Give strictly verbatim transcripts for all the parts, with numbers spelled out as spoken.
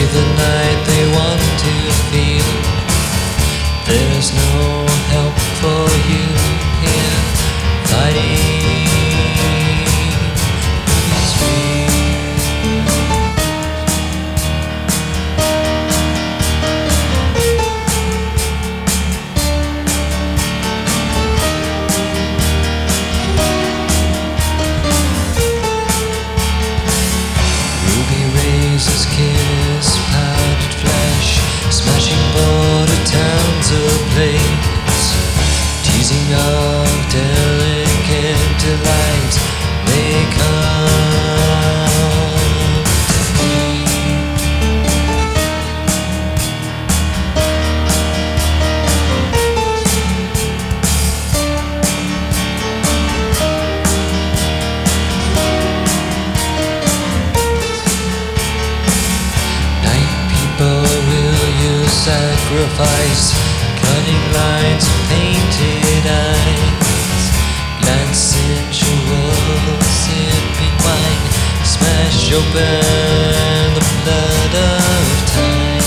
the night they want to feel. There's no help for you here. Fighting is real. Ruby razors kiss powdered flesh, smashing border towns ablaze, teasing of delicate delight may come to me. Night people, will you sacrifice cutting lines of painted eyes, glance sensual, sipping wine, smash open the blood of time.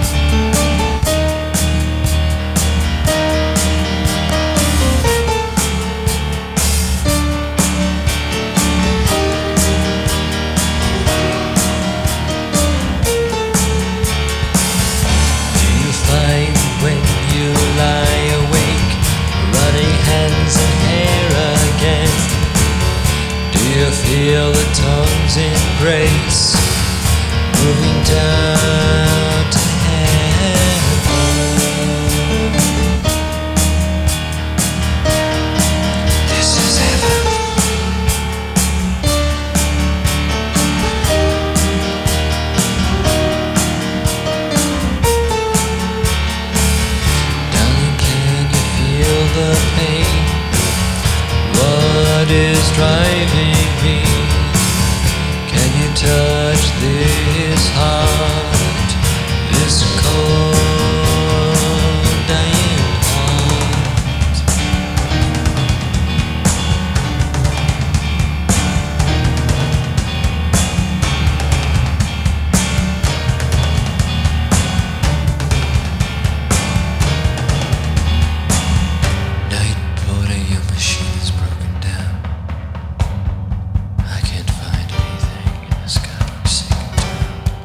Do you find when you lie awake, running hands and hair again? Do you feel the tongue's embrace, moving down to heaven? This is heaven. Darling, can you feel the pain? What is driving me? Can you touch this heart, this cold, dying heart? Night porter, your machine is broken down. I can't find anything in the sky-forsaken town.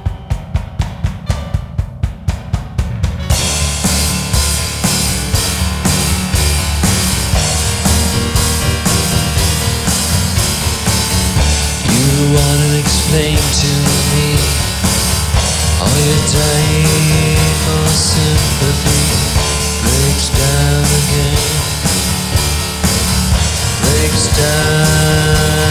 You wanna explain to me all your dying for sympathy breaks down again, breaks down.